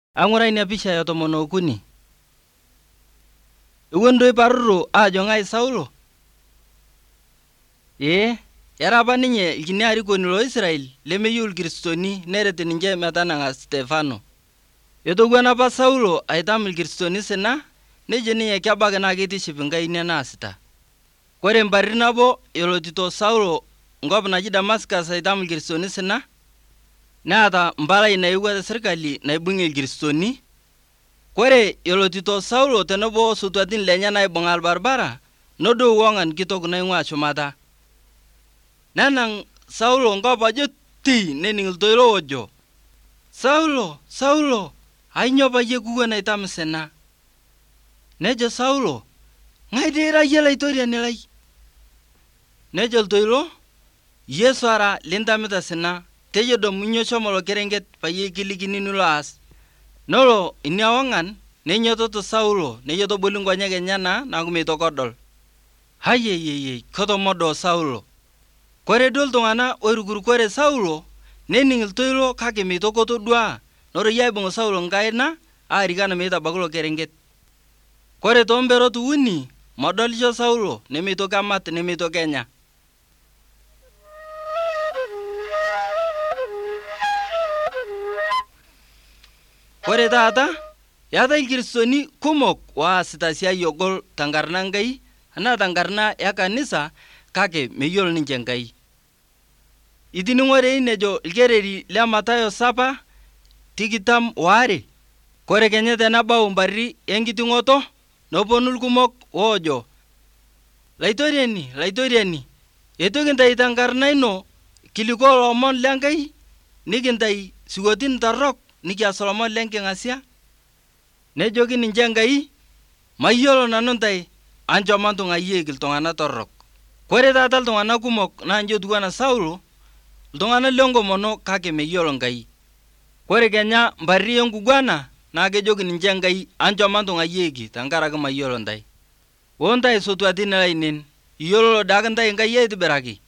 Ang'urai ina pisha ya 13. Iwuondoi paruru ajo ng'ai Saulo? Era apa ninye ilkini arikoni lo Israel lemeyieu irkiristoni neret ninche metanang'a Stefano. Etowuana apa Saulo aitam irkiristoni sina, nejo ninye kebaki naa keitiship Enkai ina naasita. Kore mparri nabo elotito Saulo nkop naji Damascus aitam irkiristoni sina, neeta mpalai naewua te sirkali naibung'ie irkiristoni. Kore elotito Saulo tenebo osotuatin lenye naibung'a orbaribara, nodou wong'an kitok naing'ua shumata. Nenang' Saulo nkop ajo tii nening' iltoilo ojo, "Saulo, Saulo, ainyoo payie kuwuon aitam sina?" Nejo Saulo, "Ng'ai dii ira yie laitoriani lai?" Nejo iltoilo, "Yesu ara lintamita sina, tejodo minyo shomo ilo kerenket payie kilikini nilo aas." Nolo inia wong'an neinyototo Saulo nejo toboli nkonyek enyana naaku meitoki edol. Ayeyeyei ketomodo Saulo. Kore duo iltung'ana oirukurukore Saulo nening' iltoilo kake meitoki etodua, noroyie aibung' Saulo nkaina aarikan meitabaki ilo kerenket. Kore toomperot uni modolisho Saulo nemeitoki emat nemeitoki enya. Kore taata eetai irkiristoni kumok oasita siai ogol tenkarna Enkai anaa tenkarna ekanisa kake meyiolo ninche Enkai. Itining'ore enejo ilkereri le Matayo 7:22. Kore kenya tenebau mparri enkiting'oto noponu irkumok oojo, "Laitoriani, Laitoriani, eitu kintai tenkarna ino kilikua lomon lenkai nikintai siwotin torrok nikias lomon lenking'asia?" Nejoki ninche Enkai, "Mayiolo nanu ntai, ancho matung'ayieki iltung'ana torrok." Kore taata iltung'ana kumok naa nji etiu anaa Saulo, iltung'ana lenkomono kake meyiolo Enkai. Kore kenya mparri enkugwana naa kejoki ninche Enkai, "Ancho matung'ayieki tenkaraki mayiolo ntai." Wontai sotuatin lainen, iyiololo daake ntai Enkai aitibiraki?